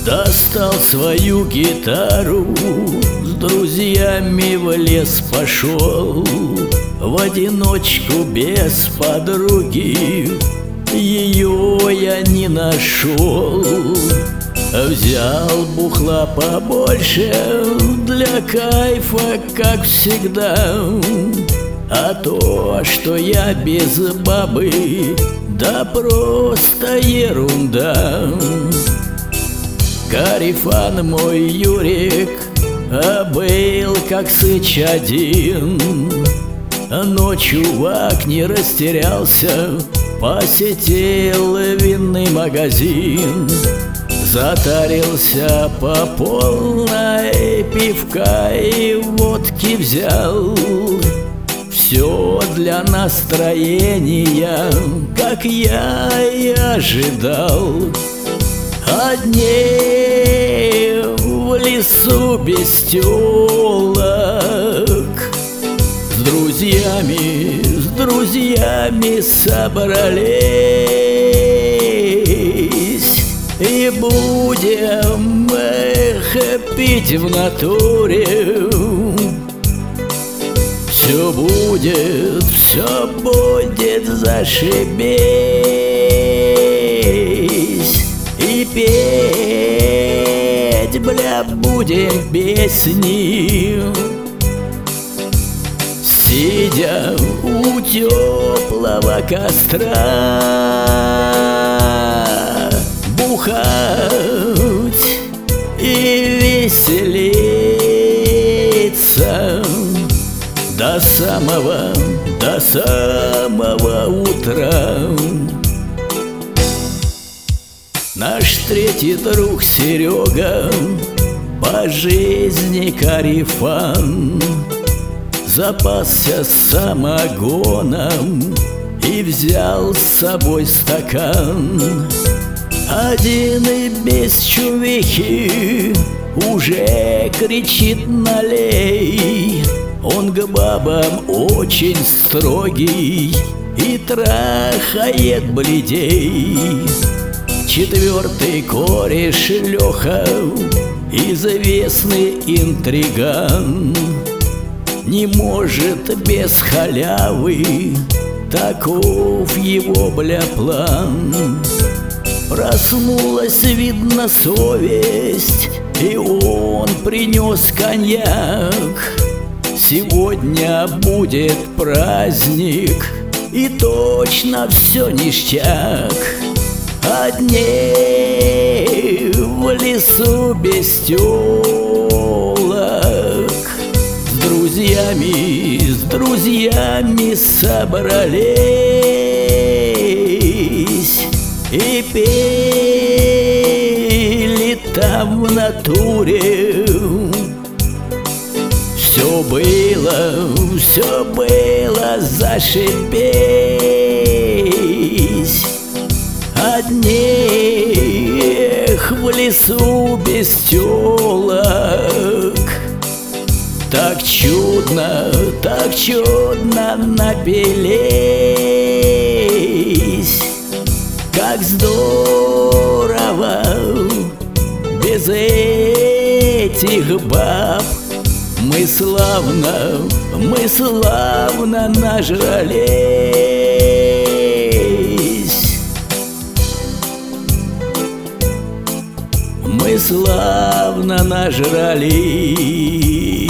Достал свою гитару, с друзьями в лес пошел. В одиночку без подруги ее я не нашел. Взял бухла побольше для кайфа, как всегда. А то, что я без бабы, да просто ерунда. Карифан мой Юрик был как сыч один, но чувак не растерялся, посетил винный магазин. Затарился по полной, пивка и водки взял. Все для настроения, как я и ожидал. Одни в лесу без тёлок, с друзьями собрались. И будем пить в натуре. Все будет зашибись. И петь, бля, будем песни, сидя у теплого костра. Бухать и веселиться до самого утра. Наш третий друг Серега, по жизни Карифан, запасся самогоном и взял с собой стакан. Один и без чувихи уже кричит налей. Он к бабам очень строгий и трахает бледей. Четвертый кореш Леха, известный интриган, не может без халявы, таков его, бля, план. Проснулась, видно, совесть, и он принес коньяк. Сегодня будет праздник, и точно все ништяк. Одни в лесу без тёлок, с друзьями собрались. И пели там в натуре. Все было зашибись. Одних в лесу без тёлок, так чудно напились. Как здорово без этих баб, мы славно нажрались. Мы славно нажрались.